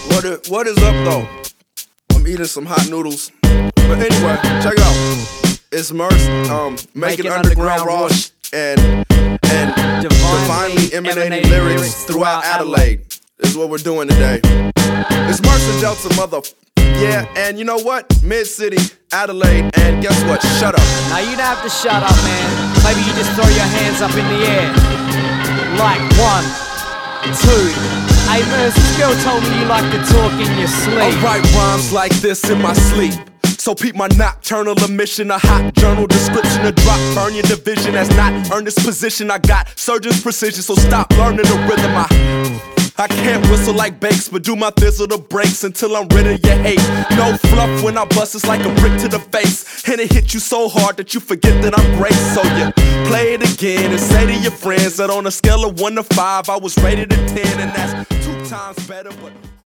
What is up though? I'm eating some hot noodles. But anyway, check it out. It's Merce making underground raw and divinely emanating lyrics throughout Adelaide. Is what we're doing today. It's Merce and Delta, mother. Yeah, and you know what? Mid-City, Adelaide, and guess what? Shut up. Now you don't have to shut up, man. Maybe you just throw your hands up in the air. Like 1, 2. Hey, Merce, this girl told me you like to talk in your sleep. I write rhymes like this in my sleep. So peep my nocturnal emission, a hot journal description, a drop, burn your division. As not earn this position, I got surgeon's precision. So stop learning the rhythm. I can't whistle like Bakes, but do my thizzle to breaks until I'm rid of your hate. No fluff when I bust, it's like a brick to the face. And it hit you so hard that you forget that I'm great. So you play it again and say to your friends that on a scale of 1 to 5, I was rated a 10, and that's 2 times better, but